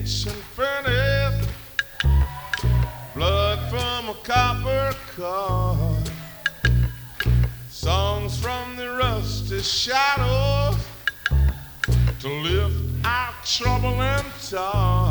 kitchen furnace, blood from a copper cord, songs from the rusty shadows to lift our trouble and toil.